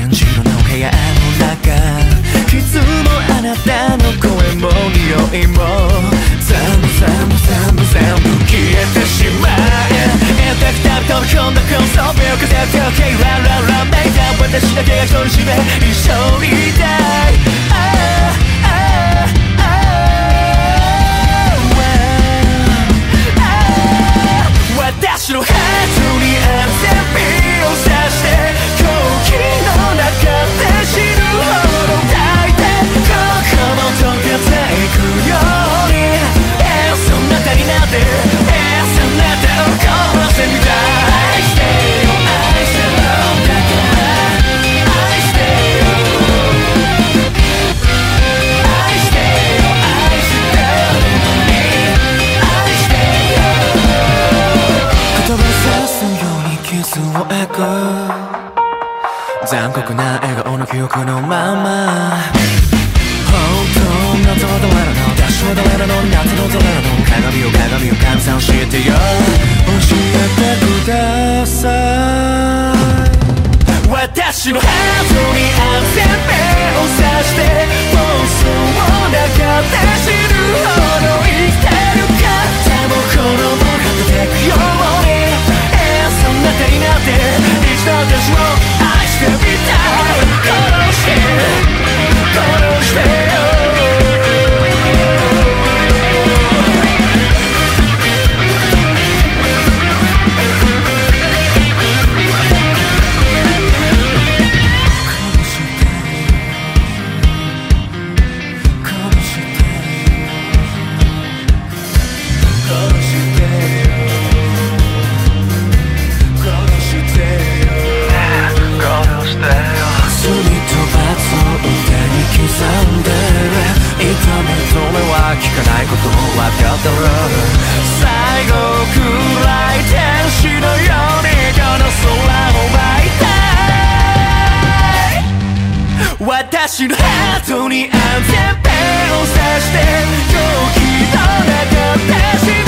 ンジ色の部屋の中、いつもあなたの声も匂いも全部消えてしまえ。たくたく飛び込んだこの装備を飾って OK ランランランメイダー、私だけが独り占め一緒にいたい。私のハートに安全ピンを刺して空気の中で死ぬほど抱いて心も溶けていくように、そんなたになってそんなたを凍らせみたい。愛してよ愛してるだから愛してよ愛してよ愛してるのに愛してよ。言葉さすようにキスを描く残酷な笑顔の記憶のまま、本当のどれのダッシュどれの夏のどれの鏡を換算してよ教えてください。私のハートに安全弁を刺して妄想の中で死ぬほど生きてるか、でも心もかけてくようにそんな手になって一度私を愛してみたい。殺して殺してよ聞かないことも分かってる。最後くらい天使のようにこの空を舞いたい。私のハートに安全ペンを刺して狂気の中で死ぬ